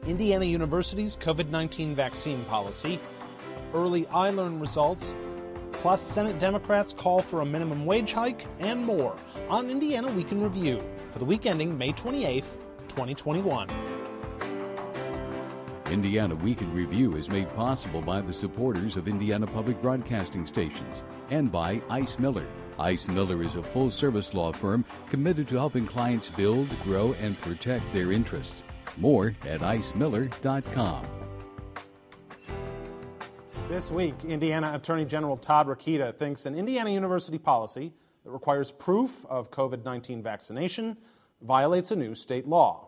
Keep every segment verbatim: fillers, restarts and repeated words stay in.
Indiana University's COVID nineteen vaccine policy, early iLearn results, plus Senate Democrats call for a minimum wage hike, and more on Indiana Week in Review for the week ending May twenty-eighth, twenty twenty-one. Indiana Week in Review is made possible by the supporters of Indiana Public Broadcasting Stations and by Ice Miller. Ice Miller is a full-service law firm committed to helping clients build, grow, and protect their interests. More at ice miller dot com. This week, Indiana Attorney General Todd Rokita thinks an Indiana University policy that requires proof of COVID nineteen vaccination violates a new state law.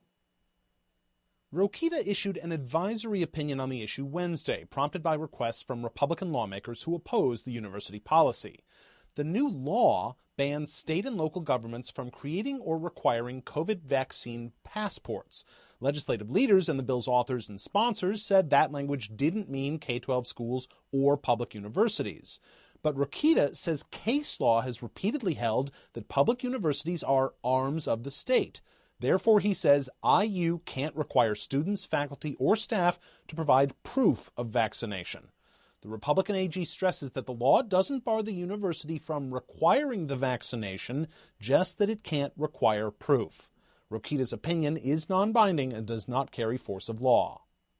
Rokita issued an advisory opinion on the issue Wednesday, prompted by requests from Republican lawmakers who oppose the university policy. The new law bans state and local governments from creating or requiring COVID vaccine passports. Legislative leaders and the bill's authors and sponsors said that language didn't mean K twelve schools or public universities. But Rokita says case law has repeatedly held that public universities are arms of the state. Therefore, he says I U can't require students, faculty, or staff to provide proof of vaccination. The Republican A G stresses that the law doesn't bar the university from requiring the vaccination, just that it can't require proof. Rokita's opinion is non-binding and does not carry force of law.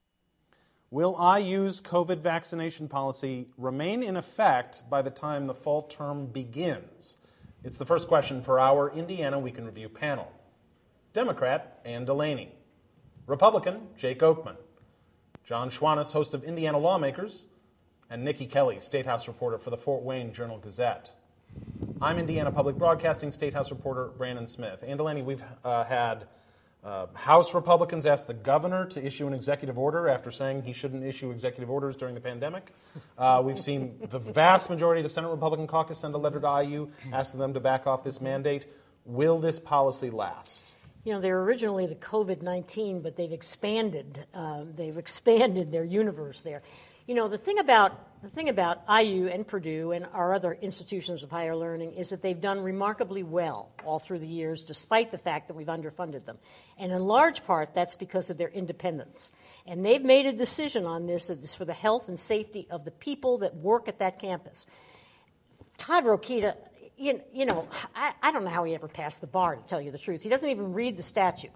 Will I U's COVID vaccination policy remain in effect by the time the fall term begins? It's the first question for our Indiana Week in Review panel. Democrat Ann Delaney. Republican Jake Oakman. John Schwannis, host of Indiana Lawmakers, and Nikki Kelly, State House reporter for the Fort Wayne Journal-Gazette. I'm Indiana Public Broadcasting State House reporter Brandon Smith. Ann Delaney, we've uh, had uh, House Republicans ask the governor to issue an executive order after saying he shouldn't issue executive orders during the pandemic. Uh, we've seen the vast majority of the Senate Republican caucus send a letter to I U asking them to back off this mandate. Will this policy last? You know, they were originally the COVID nineteen, but they've expanded. Uh, they've expanded their universe there. You know, the thing about the thing about I U and Purdue and our other institutions of higher learning is that they've done remarkably well all through the years, despite the fact that we've underfunded them. And in large part, that's because of their independence. And they've made a decision on this that is for the health and safety of the people that work at that campus. Todd Rokita, you, you know, I, I don't know how he ever passed the bar, to tell you the truth. He doesn't even read the statute.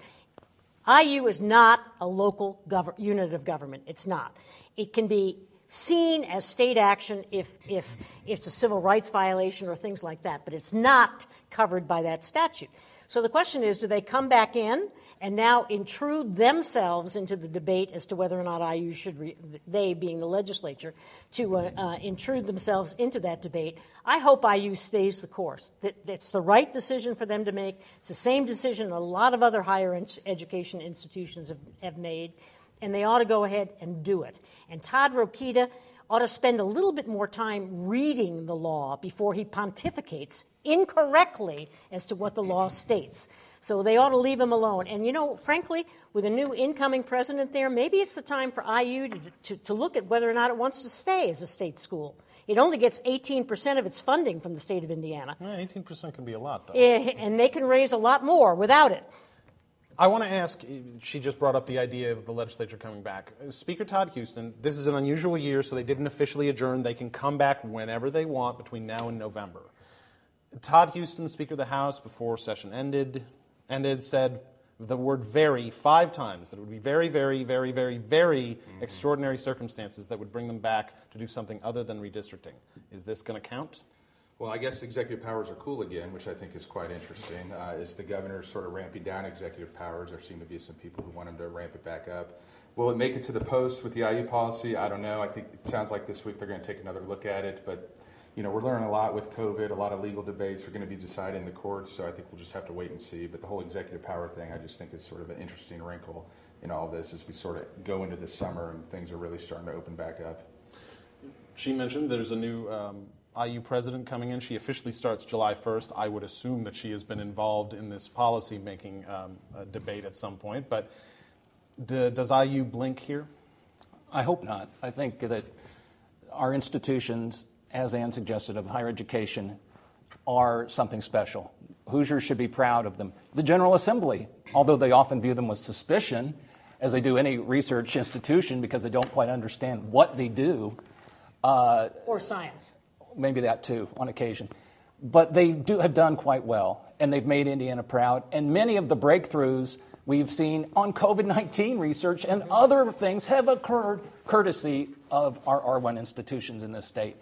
I U is not a local gov- unit of government. It's not. It can be seen as state action if, if it's a civil rights violation or things like that, but it's not covered by that statute. So the question is, do they come back in and now intrude themselves into the debate as to whether or not I U should, re- they being the legislature, to uh, uh, intrude themselves into that debate? I hope I U stays the course. That it's the right decision for them to make. It's the same decision a lot of other higher in- education institutions have, have made, and they ought to go ahead and do it. And Todd Rokita ought to spend a little bit more time reading the law before he pontificates incorrectly as to what the law states. So they ought to leave him alone. And, you know, frankly, with a new incoming president there, maybe it's the time for I U to, to, to look at whether or not it wants to stay as a state school. It only gets eighteen percent of its funding from the state of Indiana. Well, eighteen percent can be a lot, though. And they can raise a lot more without it. I want to ask, she just brought up the idea of the legislature coming back. Speaker Todd Huston, this is an unusual year, so they didn't officially adjourn. They can come back whenever they want between now and November. Todd Huston, Speaker of the House, before session ended, ended said the word very five times, that it would be very, very, very, very, very mm-hmm. extraordinary circumstances that would bring them back to do something other than redistricting. Is this going to count? Well, I guess executive powers are cool again, which I think is quite interesting. Uh, is the governor sort of ramping down executive powers? There seem to be some people who want him to ramp it back up. Will it make it to the post with the I U policy? I don't know. I think it sounds like this week they're going to take another look at it. But, you know, we're learning a lot with COVID. A lot of legal debates are going to be decided in the courts, so I think we'll just have to wait and see. But the whole executive power thing, I just think is sort of an interesting wrinkle in all this as we sort of go into the summer and things are really starting to open back up. She mentioned there's a new um, I U president coming in. She officially starts July first. I would assume that she has been involved in this policy-making um, uh, debate at some point. But d- does I U blink here? I hope not. I think that our institutions, as Ann suggested, of higher education are something special. Hoosiers should be proud of them. The General Assembly, although they often view them with suspicion, as they do any research institution because they don't quite understand what they do. Uh, or science. Maybe that too, on occasion. But they do have done quite well, and they've made Indiana proud. And many of the breakthroughs we've seen on COVID nineteen research and other things have occurred courtesy of our R one institutions in this state.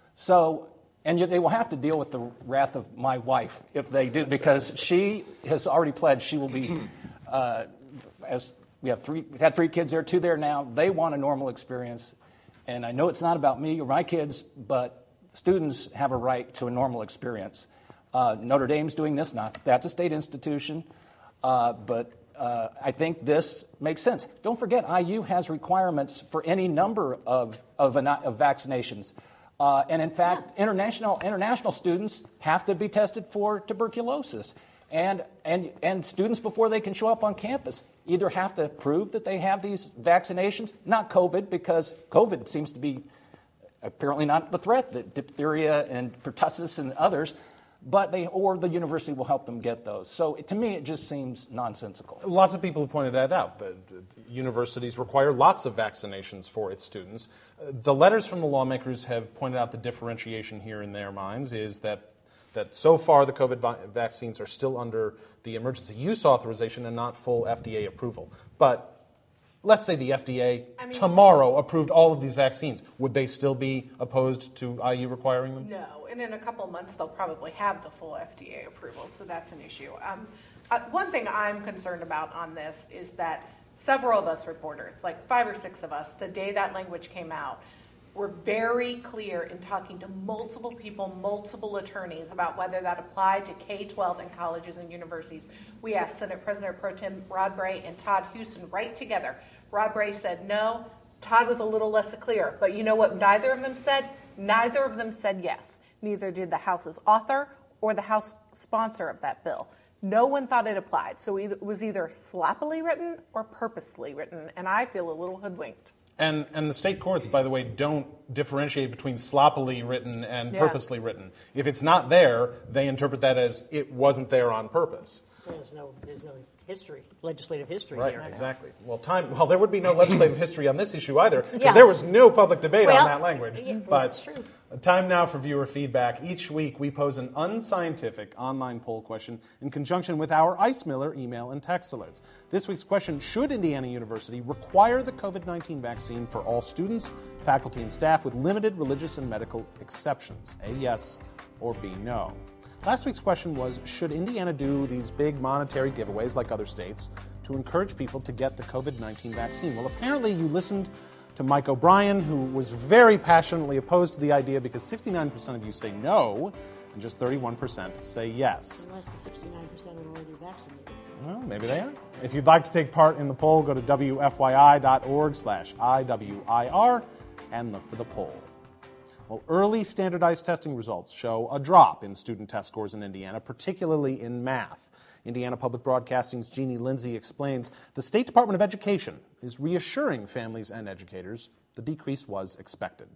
So, and they will have to deal with the wrath of my wife if they do, because she has already pledged she will be, uh, as we have three, we've had three kids there, two there now. They want a normal experience. And I know it's not about me or my kids, but students have a right to a normal experience. Uh, Notre Dame's doing this, not that's a state institution, uh, but uh, I think this makes sense. Don't forget, I U has requirements for any number of, of, of vaccinations. Uh, and in fact, yeah. international international students have to be tested for tuberculosis. And, and, and students, before they can show up on campus, either have to prove that they have these vaccinations, not COVID, because COVID seems to be apparently not the threat, that diphtheria and pertussis and others, but they, or the university will help them get those. So to me, it just seems nonsensical. Lots of people have pointed that out. The, the universities require lots of vaccinations for its students. Uh, the letters from the lawmakers have pointed out the differentiation here in their minds is that that so far the COVID vi- vaccines are still under the emergency use authorization and not full F D A approval. But let's say the F D A I mean, tomorrow approved all of these vaccines. Would they still be opposed to I U requiring them? No, and in a couple of months they'll probably have the full F D A approval, so that's an issue. Um, uh, one thing I'm concerned about on this is that several of us reporters, like five or six of us, the day that language came out, were very clear in talking to multiple people, multiple attorneys about whether that applied to K twelve and colleges and universities. We asked Senate President Pro Tem Rod Bray and Todd Huston right together. Rod Bray said no. Todd was a little less clear. But you know what neither of them said? Neither of them said yes. Neither did the House's author or the House sponsor of that bill. No one thought it applied. So it was either sloppily written or purposely written, and I feel a little hoodwinked. And and the state courts, by the way, don't differentiate between sloppily written and yeah. purposely written. If it's not there, they interpret that as it wasn't there on purpose. There's no there's no history, legislative history. Right, here. exactly. Well, time. Well, there would be no legislative history on this issue either, because Yeah. there was no public debate Well, on that language. yeah, but that's true. Time now for viewer feedback. Each week we pose an unscientific online poll question in conjunction with our Ice Miller email and text alerts. This week's question: should Indiana University require the COVID nineteen vaccine for all students, faculty, and staff with limited religious and medical exceptions? A yes or B no. Last week's question was, should Indiana do these big monetary giveaways like other states to encourage people to get the COVID nineteen vaccine? Well, apparently you listened to Mike O'Brien, who was very passionately opposed to the idea because sixty-nine percent of you say no and just thirty-one percent say yes. Unless the sixty-nine percent are already vaccinated. Well, maybe they are. If you'd like to take part in the poll, go to W F Y I dot org slash I W I R and look for the poll. Well, early standardized testing results show a drop in student test scores in Indiana, particularly in math. Indiana Public Broadcasting's Jeannie Lindsay explains the State Department of Education is reassuring families and educators the decrease was expected.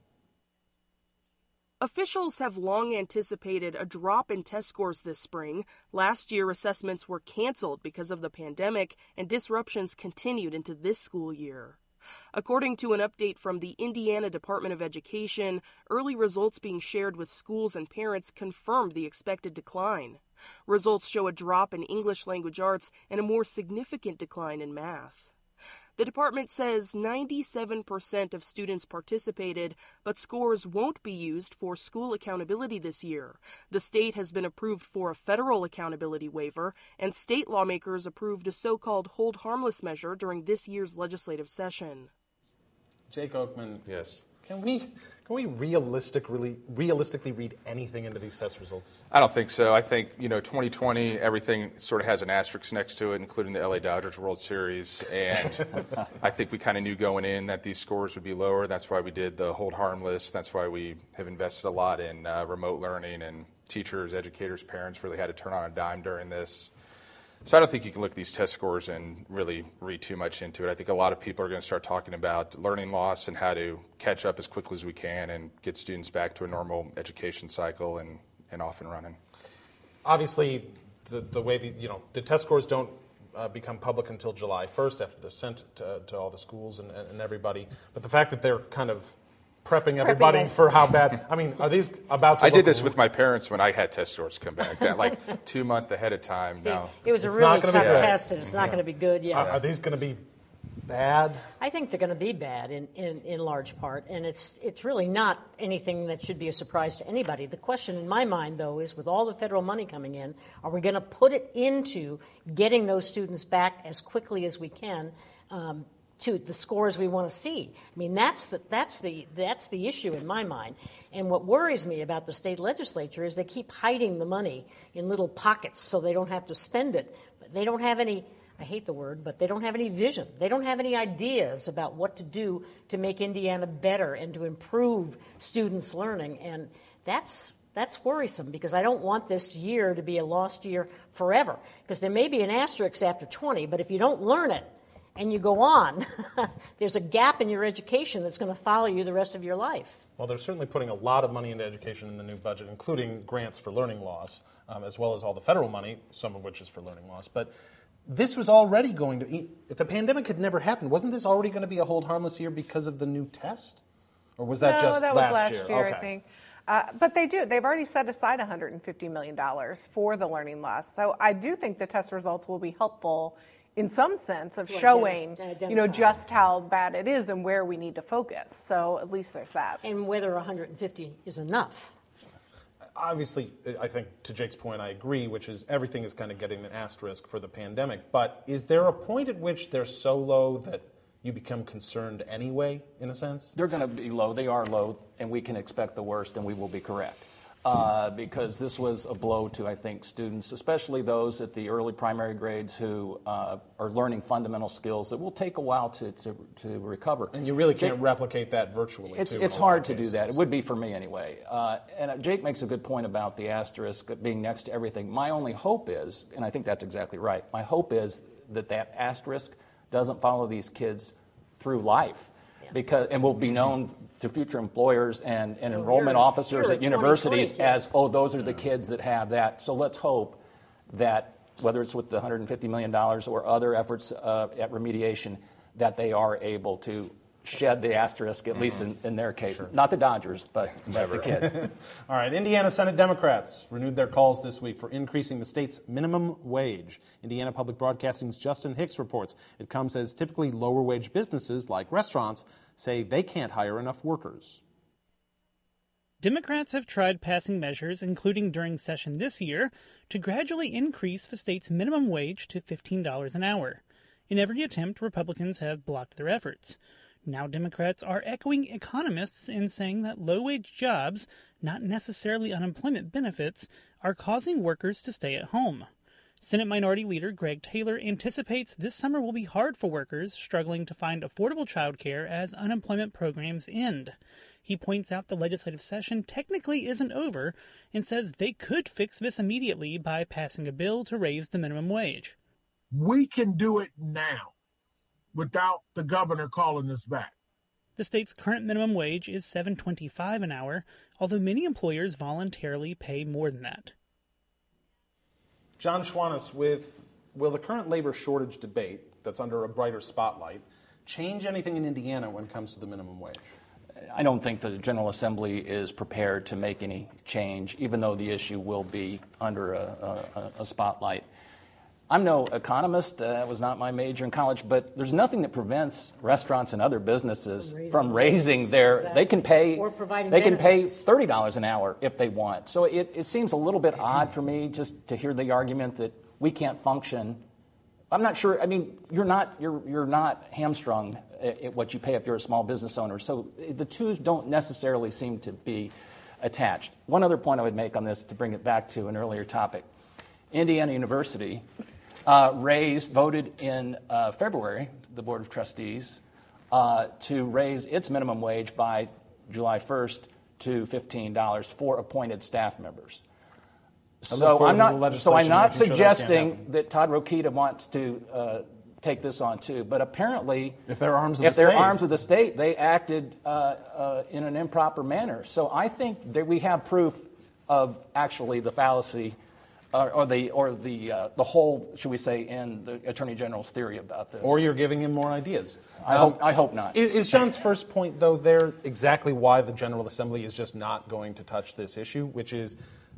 Officials have long anticipated a drop in test scores this spring. Last year, assessments were canceled because of the pandemic, and disruptions continued into this school year. According to an update from the Indiana Department of Education, early results being shared with schools and parents confirmed the expected decline. Results show a drop in English language arts and a more significant decline in math. The department says ninety-seven percent of students participated, but scores won't be used for school accountability this year. The state has been approved for a federal accountability waiver, and state lawmakers approved a so-called hold harmless measure during this year's legislative session. Jake Oakman. Yes. Can we can we realistic, really, realistically read anything into these test results? I don't think so. I think, you know, twenty twenty, everything sort of has an asterisk next to it, including the L A Dodgers World Series. And I think we kind of knew going in that these scores would be lower. That's why we did the hold harmless. That's why we have invested a lot in uh, remote learning, and teachers, educators, parents really had to turn on a dime during this. So I don't think you can look at these test scores and really read too much into it. I think a lot of people are going to start talking about learning loss and how to catch up as quickly as we can and get students back to a normal education cycle and, and off and running. Obviously, the, the way the, you know, the test scores don't uh, become public until July first after they're sent to, to all the schools and, and everybody. But the fact that they're kind of prepping everybody Prepping us. for how bad, I mean, are these about to I look did this with my parents when I had test scores come back, that like two months ahead of time See, now. it was a It's really not tough gonna be good. test, and it's not going to be good. Yeah. Are, are these going to be bad? I think they're going to be bad in, in, in large part, and it's it's really not anything that should be a surprise to anybody. The question in my mind, though, is with all the federal money coming in, are we going to put it into getting those students back as quickly as we can um, to the scores we want to see? I mean, that's the, that's the that's the issue in my mind. And what worries me about the state legislature is they keep hiding the money in little pockets so they don't have to spend it. But they don't have any. I hate the word, but they don't have any vision. They don't have any ideas about what to do to make Indiana better and to improve students' learning. And that's that's worrisome because I don't want this year to be a lost year forever. Because there may be an asterisk after twenty, but if you don't learn it and you go on, there's a gap in your education that's going to follow you the rest of your life. Well, they're certainly putting a lot of money into education in the new budget, including grants for learning loss, um, as well as all the federal money, some of which is for learning loss. But this was already going to, if the pandemic had never happened, wasn't this already going to be a hold harmless year because of the new test? Or was that no, just that last was last year? year, Okay. I think. Uh, but they do. They've already set aside one hundred fifty million dollars for the learning loss. So I do think the test results will be helpful in some sense of To showing, ident- you know, identify. just how bad it is and where we need to focus. So at least there's that. And whether one hundred fifty is enough. Obviously, I think to Jake's point, I agree, which is everything is kind of getting an asterisk for the pandemic. But is there a point at which they're so low that you become concerned anyway, in a sense? They're going to be low. They are low, and we can expect the worst, and we will be correct. Uh, because this was a blow to, I think, students, especially those at the early primary grades who uh, are learning fundamental skills that will take a while to, to, to recover. And you really can't Jake, replicate that virtually, It's, too, in it's a lot hard of to do cases. that. It would be for me anyway. Uh, and Jake makes a good point about the asterisk being next to everything. My only hope is, and I think that's exactly right, my hope is that that asterisk doesn't follow these kids through life. Because, and will be known to future employers and, and enrollment you're- officers you're a at universities twenty twenty kid. as, oh, those are the kids that have that. So let's hope that, whether it's with the one hundred fifty million dollars or other efforts uh, at remediation, that they are able to shed the asterisk, at least in, in their case. Sure. Not the Dodgers, but, but the kids. All right, Indiana Senate Democrats renewed their calls this week for increasing the state's minimum wage. Indiana Public Broadcasting's Justin Hicks reports it comes as typically lower wage businesses like restaurants say they can't hire enough workers. Democrats have tried passing measures, including during session this year, to gradually increase the state's minimum wage to fifteen dollars an hour. In every attempt, Republicans have blocked their efforts. Now Democrats are echoing economists in saying that low-wage jobs, not necessarily unemployment benefits, are causing workers to stay at home. Senate Minority Leader Greg Taylor anticipates this summer will be hard for workers struggling to find affordable childcare as unemployment programs end. He points out the legislative session technically isn't over and says they could fix this immediately by passing a bill to raise the minimum wage. We can do it now without the governor calling us back. The state's current minimum wage is seven dollars and twenty-five cents an hour, although many employers voluntarily pay more than that. John Schwannis, with will the current labor shortage debate that's under a brighter spotlight change anything in Indiana when it comes to the minimum wage? I don't think the General Assembly is prepared to make any change, even though the issue will be under a, a, a spotlight. I'm no economist. That uh, was not my major in college, but there's nothing that prevents restaurants and other businesses From raising from raising wages. their. Exactly. They can pay. Or providing they can pay benefits. thirty dollars an hour if they want. So it, it seems a little bit odd for me just to hear the argument that we can't function. I'm not sure. I mean, you're not you're you're not hamstrung at, at what you pay if you're a small business owner. So the two don't necessarily seem to be attached. One other point I would make on this, to bring it back to an earlier topic, Indiana University uh, raised, voted in uh, February, the Board of Trustees, uh, to raise its minimum wage by July first to fifteen dollars for appointed staff members. I look So forward I'm to the not. legislation So I'm not making sure that can't suggesting happen. that Todd Rokita wants to uh, take this on too. But apparently, If they're arms of if the they're state. arms of the state, they acted uh, uh, in an improper manner. So I think that we have proof of actually the fallacy Or, or the or the uh, the whole, should we say, in the Attorney General's theory about this. Or you're giving him more ideas. I um, hope I hope not. Is, is John's first point, though, there exactly why the General Assembly is just not going to touch this issue, which is,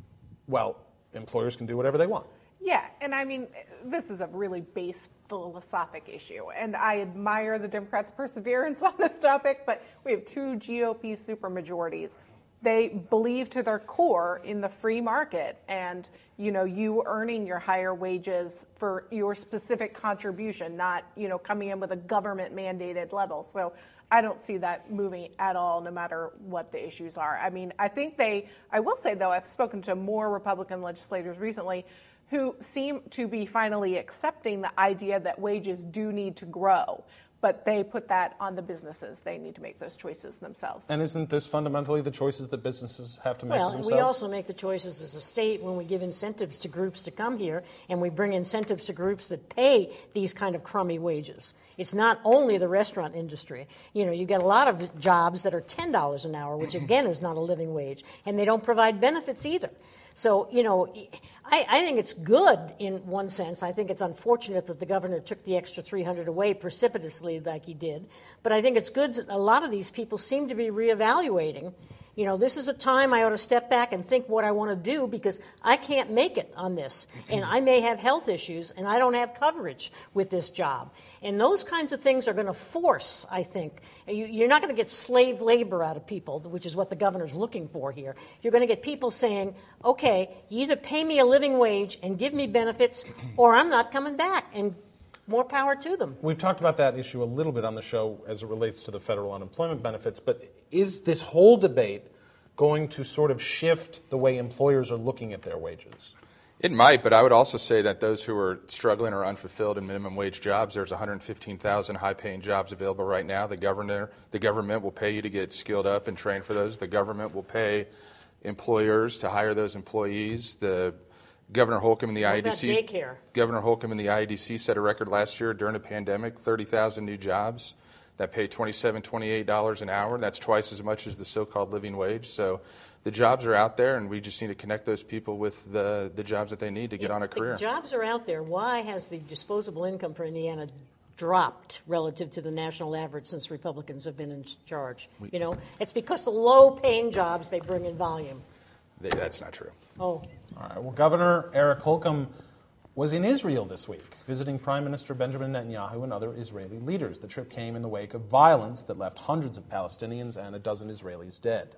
well, employers can do whatever they want. Yeah, and I mean, this is a really base philosophic issue, and I admire the Democrats' perseverance on this topic, but we have two G O P supermajorities. They believe to their core in the free market and, you know, you earning your higher wages for your specific contribution, not, you know, coming in with a government mandated level. So I don't see that moving at all, no matter what the issues are. I mean, I think they, I will say, though, I've spoken to more Republican legislators recently who seem to be finally accepting the idea that wages do need to grow. But they put that on the businesses. They need to make those choices themselves. And isn't this fundamentally the choices that businesses have to make well, for themselves? Well, we also make the choices as a state when we give incentives to groups to come here, and we bring incentives to groups that pay these kind of crummy wages. It's not only the restaurant industry. You know, you get a lot of jobs that are ten dollars an hour, which again is not a living wage, and they don't provide benefits either. So, you know, I, I think it's good in one sense. I think it's unfortunate that the governor took the extra three hundred away precipitously like he did. But I think it's good that a lot of these people seem to be reevaluating. You know, this is a time I ought to step back and think what I want to do because I can't make it on this. And I may have health issues and I don't have coverage with this job. And those kinds of things are going to force, I think. You, you're not going to get slave labor out of people, which is what the governor's looking for here. You're going to get people saying, okay, you either pay me a living wage and give me benefits or I'm not coming back. And more power to them. We've talked about that issue a little bit on the show as it relates to the federal unemployment benefits, but is this whole debate going to sort of shift the way employers are looking at their wages? It might, but I would also say that those who are struggling or unfulfilled in minimum wage jobs, there's one hundred fifteen thousand high-paying jobs available right now. The governor, the government will pay you to get skilled up and trained for those. The government will pay employers to hire those employees. The Governor Holcomb and the what I A D C. About daycare? Governor Holcomb and the I A D C set a record last year during a pandemic, thirty thousand new jobs that pay twenty-seven dollars, twenty-eight dollars an hour. That's twice as much as the so-called living wage. So the jobs are out there, and we just need to connect those people with the, the jobs that they need to get if on a career. The jobs are out there. Why has the disposable income for Indiana dropped relative to the national average since Republicans have been in charge? We, you know, it's because the low-paying jobs they bring in volume. They, that's not true. Oh. All right. Well, Governor Eric Holcomb was in Israel this week, visiting Prime Minister Benjamin Netanyahu and other Israeli leaders. The trip came in the wake of violence that left hundreds of Palestinians and a dozen Israelis dead.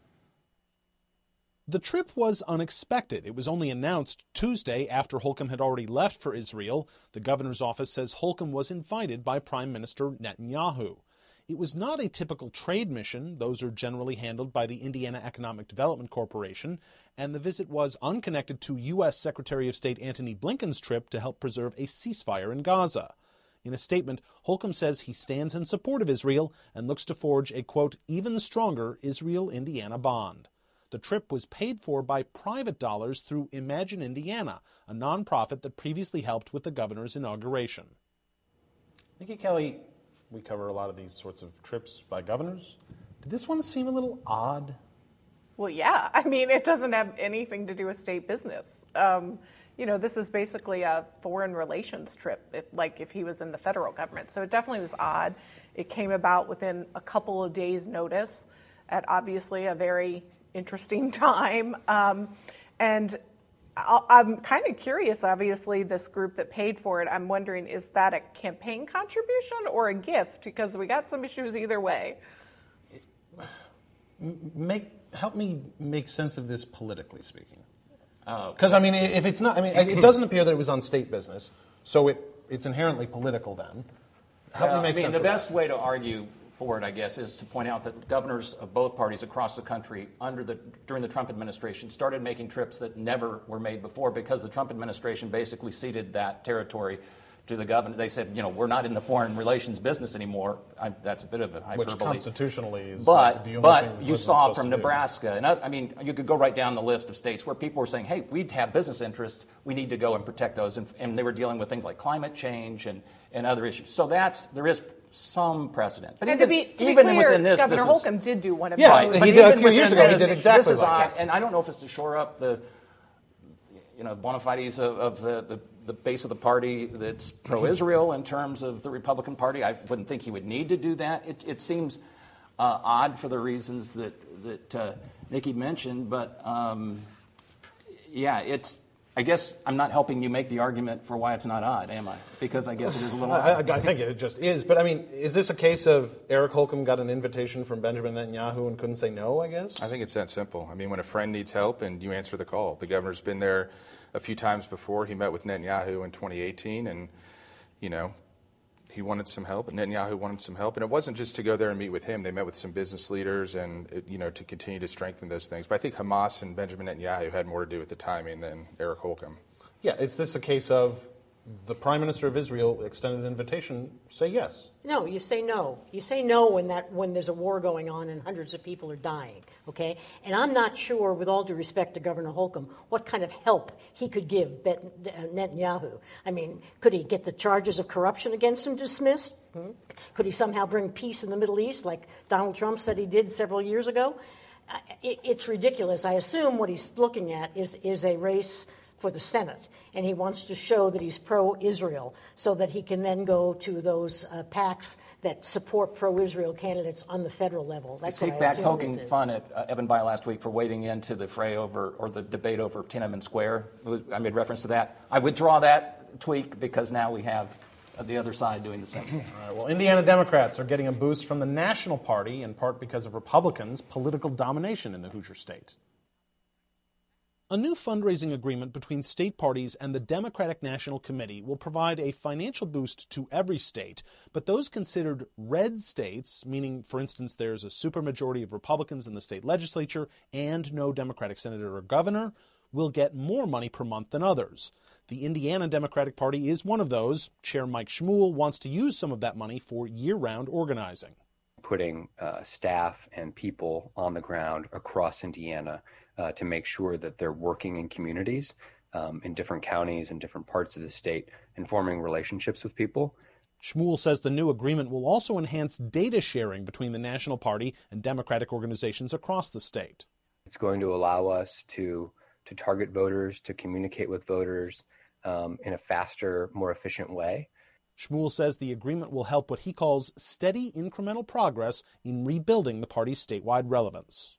The trip was unexpected. It was only announced Tuesday after Holcomb had already left for Israel. The governor's office says Holcomb was invited by Prime Minister Netanyahu. It was not a typical trade mission. Those are generally handled by the Indiana Economic Development Corporation, and the visit was unconnected to U S Secretary of State Antony Blinken's trip to help preserve a ceasefire in Gaza. In a statement, Holcomb says he stands in support of Israel and looks to forge a, quote, even stronger Israel-Indiana bond. The trip was paid for by private dollars through Imagine Indiana, a nonprofit that previously helped with the governor's inauguration. Nikki Kelly, we cover a lot of these sorts of trips by governors. Did this one seem a little odd? Well, yeah. I mean, it doesn't have anything to do with state business. Um, you know, this is basically a foreign relations trip, if, like if he was in the federal government. So it definitely was odd. It came about within a couple of days' notice at obviously a very interesting time. Um, and I'll, I'm kind of curious, obviously, this group that paid for it, I'm wondering, is that a campaign contribution or a gift? Because we got some issues either way. Make, help me make sense of this politically speaking. Because, uh, I mean, if it's not, I mean, it doesn't appear that it was on state business, so it, it's inherently political then. Help uh, me make I mean, sense the of best that. way to argue for it, I guess, is to point out that governors of both parties across the country under the during the Trump administration started making trips that never were made before because the Trump administration basically ceded that territory to the governor. They said, you know, we're not in the foreign relations business anymore. I, that's a bit of a hyperbole. Which constitutionally is but, the only but thing the you saw from to Nebraska, and I, I mean, you could go right down the list of states where people were saying, hey, we have business interests, we need to go and protect those. And, and they were dealing with things like climate change and, and other issues. So that's, there is some precedent. But and even, to be, to even be clear, within this, Governor this Holcomb is, did do one of yes, those. he did a few years ago. This, he did exactly this is like odd, that. and I don't know if it's to shore up the you know, bona fides of, of the, the, the base of the party that's pro-Israel in terms of the Republican Party. I wouldn't think he would need to do that. It, it seems uh, odd for the reasons that, that uh, Nikki mentioned, but um, yeah, it's, I guess I'm not helping you make the argument for why it's not odd, am I? Because I guess it is a little I, odd. I, I think it just is. But, I mean, is this a case of Eric Holcomb got an invitation from Benjamin Netanyahu and couldn't say no, I guess? I think it's that simple. I mean, when a friend needs help and you answer the call. The governor's been there a few times before. He met with Netanyahu in twenty eighteen, and, you know, he wanted some help, and Netanyahu wanted some help. And it wasn't just to go there and meet with him. They met with some business leaders and, you know, to continue to strengthen those things. But I think Hamas and Benjamin Netanyahu had more to do with the timing than Eric Holcomb. Yeah, is this a case of the Prime Minister of Israel extended an invitation, say yes? No, you say no. You say no when that when there's a war going on and hundreds of people are dying, okay? And I'm not sure, with all due respect to Governor Holcomb, what kind of help he could give Bet- Netanyahu. I mean, could he get the charges of corruption against him dismissed? Hmm? Could he somehow bring peace in the Middle East like Donald Trump said he did several years ago? Uh, it, it's ridiculous. I assume what he's looking at is is a race for the Senate, and he wants to show that he's pro-Israel so that he can then go to those uh, PACs that support pro-Israel candidates on the federal level. That's Take what I back assume poking this is. fun at uh, Evan Bayh last week for wading into the fray over, or the debate over Tiananmen Square. It was, I made reference to that. I withdraw that tweak because now we have uh, the other side doing the same thing. All right, well, Indiana Democrats are getting a boost from the National Party, in part because of Republicans' political domination in the Hoosier state. A new fundraising agreement between state parties and the Democratic National Committee will provide a financial boost to every state, but those considered red states, meaning, for instance, there's a supermajority of Republicans in the state legislature and no Democratic senator or governor, will get more money per month than others. The Indiana Democratic Party is one of those. Chair Mike Schmuhl wants to use some of that money for year-round organizing. Putting uh, staff and people on the ground across Indiana Uh, to make sure that they're working in communities, um, in different counties and different parts of the state, and forming relationships with people. Schmuhl says the new agreement will also enhance data sharing between the National Party and Democratic organizations across the state. It's going to allow us to to target voters, to communicate with voters um, in a faster, more efficient way. Schmuhl says the agreement will help what he calls steady incremental progress in rebuilding the party's statewide relevance.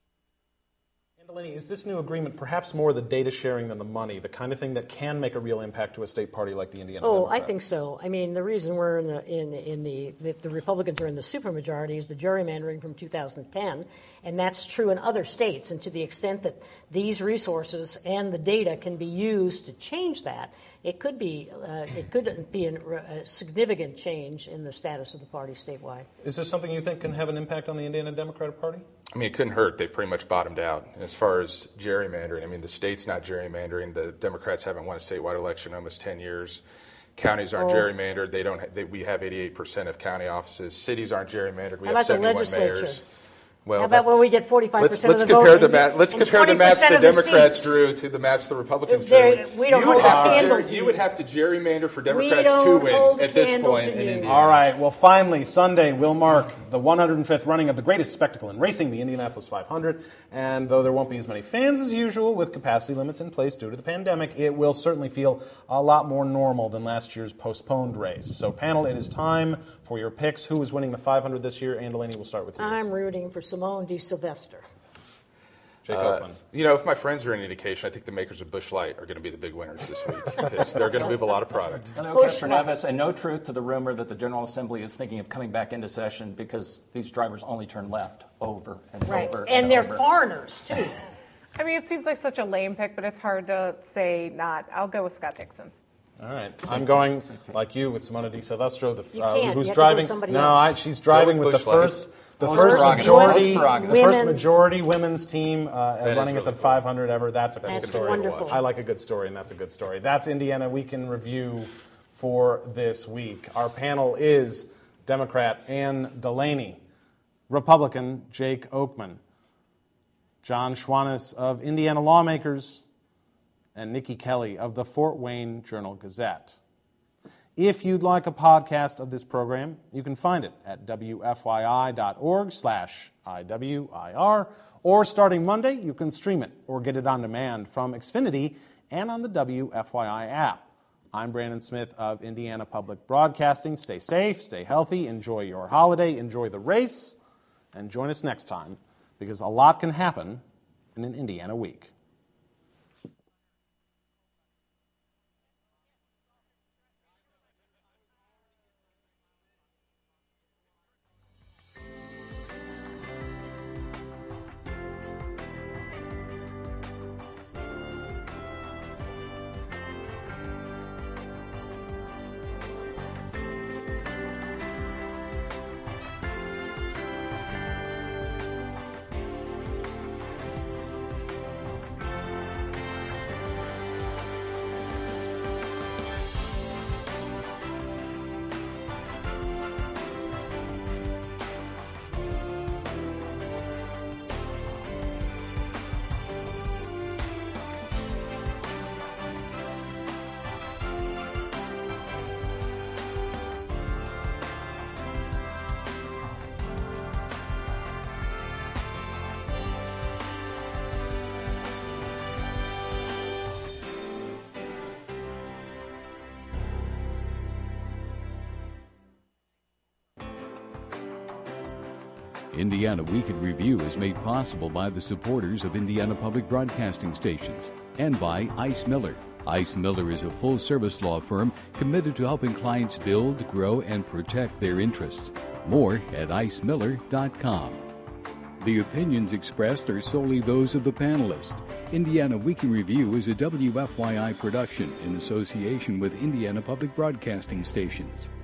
Delaney, is this new agreement perhaps more the data sharing than the money, the kind of thing that can make a real impact to a state party like the Indiana Oh, Democrats? I think so. I mean, the reason we're in the in in the, the the Republicans are in the supermajority is the gerrymandering from two thousand ten, and that's true in other states. And to the extent that these resources and the data can be used to change that, it could be uh, it could be an, a significant change in the status of the party statewide. Is this something you think can have an impact on the Indiana Democratic Party? I mean, it couldn't hurt. They've pretty much bottomed out. As far as gerrymandering, I mean, the state's not gerrymandering. The Democrats haven't won a statewide election in almost ten years. Counties aren't Oh. gerrymandered. They don't. Ha- they, we have eighty-eight percent of county offices. Cities aren't gerrymandered. We How have about the seventy-one legislature? mayors. Well, How about that's- when we get forty-five let's, percent of let's the compare vote the and- map. Let's and compare the maps the twenty percent of the Democrats seats? drew to the maps the Republicans There- drew. we don't you would hold have a to candle ger- to You you. would have to gerrymander for We Democrats to don't win hold a at this candle point to in you. Indiana. All right, well, finally, Sunday will mark the one hundred fifth running of the greatest spectacle in racing, the Indianapolis five hundred. And though there won't be as many fans as usual with capacity limits in place due to the pandemic, it will certainly feel a lot more normal than last year's postponed race. So, panel, it is time for your picks. Who is winning the five hundred this year? Ann Delaney, we'll start with you. I'm rooting for Simone de Silvestre. Jake Uh, Oakland. you know, if my friends are any indication, I think the makers of Busch Light are going to be the big winners this week because they're going to move a lot of product. Hello, Bush Casper Nevis, and no truth to the rumor that the General Assembly is thinking of coming back into session because these drivers only turn left over and Right. over And, and they're over. foreigners, too. I mean, it seems like such a lame pick, but it's hard to say not. I'll go with Scott Dixon. All right, I'm going like you with Simona Di Silvestro, the, You uh, can't. who's You have to go driving. with somebody no, else. I, she's driving Go with, with the Busch Light. first, the Oh, first prerogative. majority, Most prerogative. the first Women's- majority women's team uh, is running at really the cool. five hundred ever. That's a good That's story. wonderful. I like a good story, and that's a good story. That's Indiana Week in Review for this week. Our panel is Democrat Ann Delaney, Republican Jake Oakman, John Schwannis of Indiana Lawmakers, and Nikki Kelly of the Fort Wayne Journal-Gazette. If you'd like a podcast of this program, you can find it at W F Y I dot org slash I W I R, or starting Monday, you can stream it or get it on demand from Xfinity and on the W F Y I app. I'm Brandon Smith of Indiana Public Broadcasting. Stay safe, stay healthy, enjoy your holiday, enjoy the race, and join us next time, because a lot can happen in an Indiana week. Indiana Week in Review is made possible by the supporters of Indiana Public Broadcasting Stations and by Ice Miller. Ice Miller is a full-service law firm committed to helping clients build, grow, and protect their interests. More at ice miller dot com. The opinions expressed are solely those of the panelists. Indiana Week in Review is a W F Y I production in association with Indiana Public Broadcasting Stations.